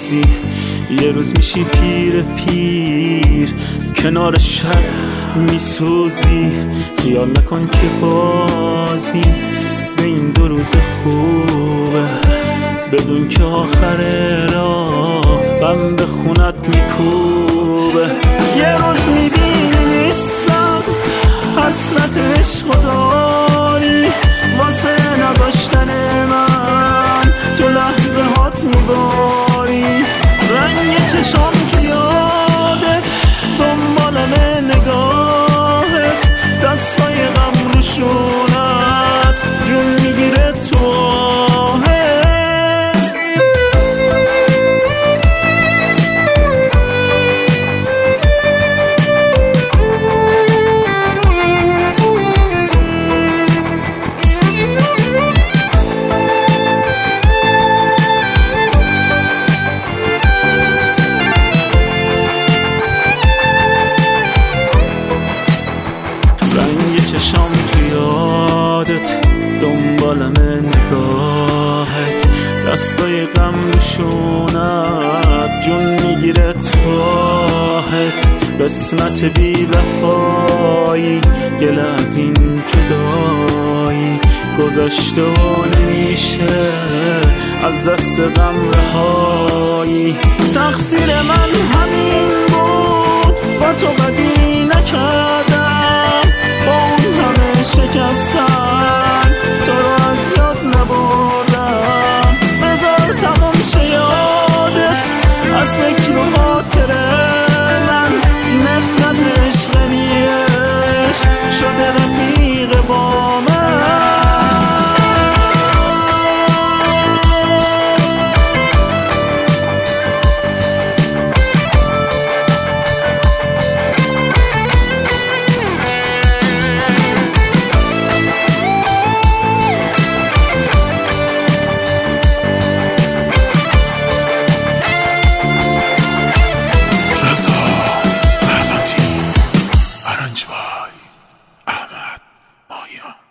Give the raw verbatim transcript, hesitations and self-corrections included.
بازی، یه روز میشی پیر پیر کنار شب میسوزی. خیال نکن که بازی به این دو روز خوبه، بدون که آخر راه غم به خونت میکوبه. یه روز میبینی نیستم، حسرت عشق داری واسه نداشتن من، تو لحظه هات میباری. رنگ چشام تو یادت، دنبالم نگاهت، دستای غم رو شونت جون میگیره تو آهت. چشام تو یادت، دنبالم نگاهت، دستای غم نشونت جون میگیره توهت. قسمت بی وفایی گله از این جدایی، گذشته و نمیشه از دست غم رهایی. تقصیر من همین بود، با تو بدی نکردم، با اون همه شکستن تو رو از یاد نبردم. بذار تمام شه یادت از فکر و خاطر من، نفرت عشق نیش شده رفیق با من. احمد ماهیان